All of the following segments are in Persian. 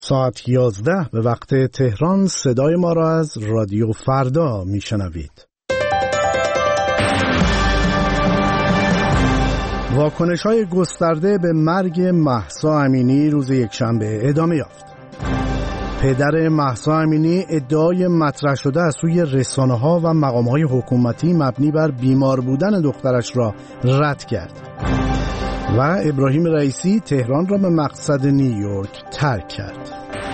ساعت 11 به وقت تهران صدای ما را از رادیو فردا میشنوید. واکنش‌های گسترده به مرگ مهسا امینی روز یکشنبه ادامه یافت. پدر مهسا امینی ادعای مطرح شده از سوی رسانه‌ها و مقام‌های حکومتی مبنی بر بیمار بودن دخترش را رد کرد و ابراهیم رئیسی تهران را به مقصد نیویورک ترک کرد.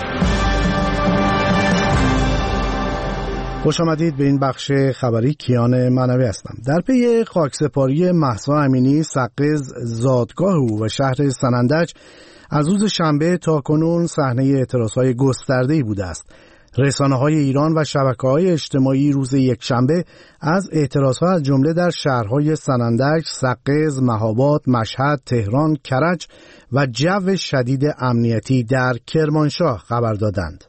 خوش آمدید به این بخش خبری. کیان منوی هستم. در پی خاکسپاری مهسا امینی، سقز زادگاه او و شهر سنندج از روز شنبه تا کنون صحنه اعتراضهای گسترده‌ای بوده است. رسانه‌های ایران و شبکه‌های اجتماعی روز یکشنبه از اعتراضها از جمله در شهرهای سنندج، سقز، مهاباد، مشهد، تهران، کرج و جو شدید امنیتی در کرمانشاه خبر دادند.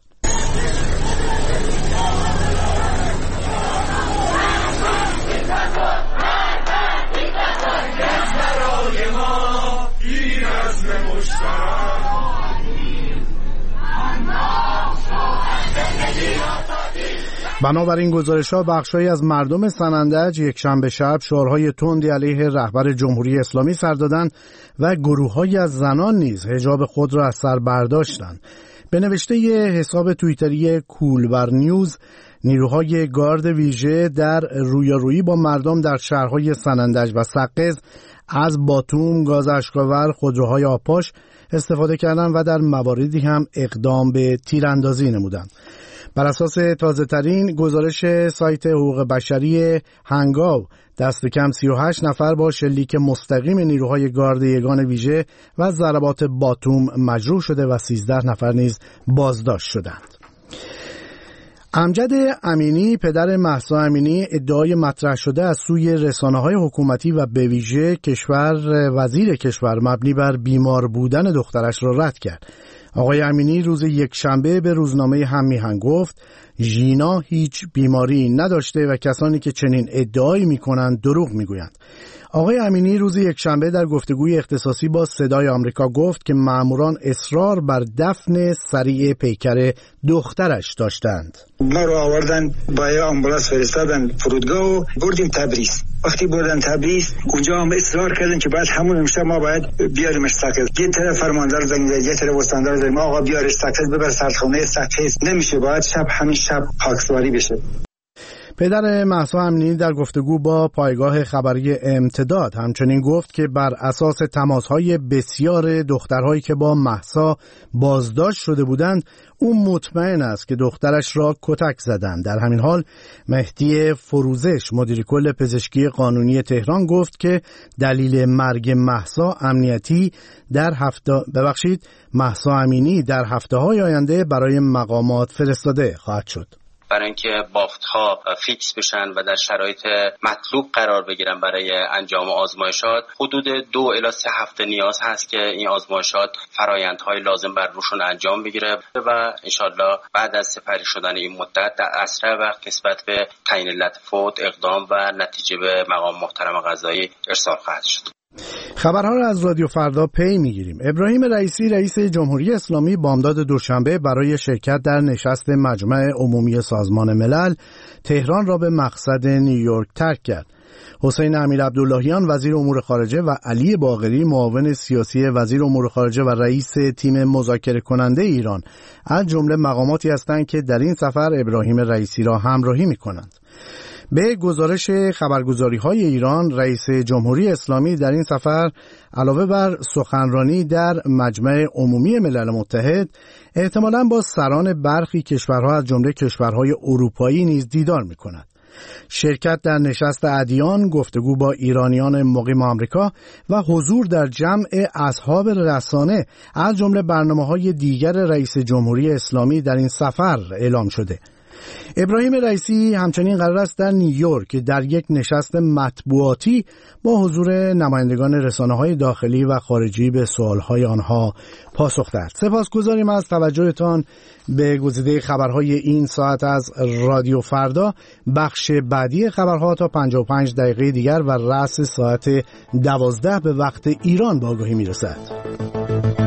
بنابراین گزارش‌ها بخشی از مردم سنندج یکشنبه شب شعارهای تندی علیه رهبر جمهوری اسلامی سر دادند و گروه‌هایی از زنان نیز حجاب خود را از سر برداشتند. به نوشته حساب توییتری کولبر نیوز، نیروهای گارد ویژه در رویارویی با مردم در شهرهای سنندج و سقز از باتوم، گاز اشک‌آور، خودروهای آبپاش استفاده کردند و در مواردی هم اقدام به تیراندازی نمودند. بر اساس تازه‌ترین گزارش سایت حقوق بشری هنگاو، دست کم 38 نفر با شلیک مستقیم نیروهای گارد یگان ویژه و ضربات باتوم مجروح شده و 13 نفر نیز بازداشت شدند. امجد امینی، پدر مهسا امینی، ادعای مطرح شده از سوی رسانه‌های حکومتی و به ویژه وزیر کشور مبنی بر بیمار بودن دخترش را رد کرد. آقای امینی روز یکشنبه به روزنامه هم‌میهن گفت ژینا هیچ بیماری نداشته و کسانی که چنین ادعایی می‌کنند دروغ می‌گویند. آقای امینی روز یکشنبه در گفتگوی اختصاصی با صدای آمریکا گفت که ماموران اصرار بر دفن سریع پیکر دخترش داشتند. ما رو آوردن با آمبولانس فرستادن فرودگاه و بردیم تبریز. وقتی بردن تبریز اونجا هم اصرار کردن که بعد همون شب ما باید بیاریمش سقز. یه طرف فرماندار زنگ زد، یه طرف استاندار زد، ما آقا بیارش سقز، ببر سردخانه سقز. نمیشه، باید همین شب خاکسپاری بشه. پدر مهسا امینی در گفتگو با پایگاه خبری امتداد همچنین گفت که بر اساس تماس‌های بسیار دخترهایی که با مهسا بازداشت شده بودند، او مطمئن است که دخترش را کتک زدند. در همین حال مهدی فروزش، مدیر کل پزشکی قانونی تهران، گفت که دلیل مرگ مهسا مهسا امینی در هفته‌های آینده برای مقامات فرستاده خواهد شد. برای اینکه بافت‌ها فیکس بشن و در شرایط مطلوب قرار بگیرن برای انجام آزمایشات، حدود 2 الی 3 هفته نیاز هست که این آزمایشات فرآیندهای لازم بر روشون انجام بگیره و انشالله بعد از سپری شدن این مدت در اسرع وقت نسبت به تعیین علت فوت اقدام و نتیجه به مقام محترم قضایی ارسال خواهد شد. خبرها را از رادیو فردا پی میگیریم. ابراهیم رئیسی، رئیس جمهوری اسلامی، بامداد دوشنبه برای شرکت در نشست مجمع عمومی سازمان ملل تهران را به مقصد نیویورک ترک کرد. حسین امیرعبداللهیان، وزیر امور خارجه، و علی باقری، معاون سیاسی وزیر امور خارجه و رئیس تیم مذاکره کننده ایران، از جمله مقاماتی هستند که در این سفر ابراهیم رئیسی را همراهی می‌کنند. به گزارش خبرگزاری‌های ایران، رئیس جمهوری اسلامی در این سفر علاوه بر سخنرانی در مجمع عمومی ملل متحد، احتمالاً با سران برخی کشورها از جمله کشورهای اروپایی نیز دیدار می‌کند. شرکت در نشست ادیان، گفتگو با ایرانیان مقیم آمریکا و حضور در جمع اصحاب رسانه از جمله برنامه‌های دیگر رئیس جمهوری اسلامی در این سفر اعلام شده. ابراهیم رئیسی همچنین قرار است در نیویورک در یک نشست مطبوعاتی با حضور نمایندگان رسانه‌های داخلی و خارجی به سوال‌های آنها پاسخ دهد. سپاسگزاریم از توجهتان به گزیده خبرهای این ساعت از رادیو فردا. بخش بعدی خبرها تا 55 دقیقه دیگر و رأس ساعت 12 به وقت ایران به آگاهی میرسد.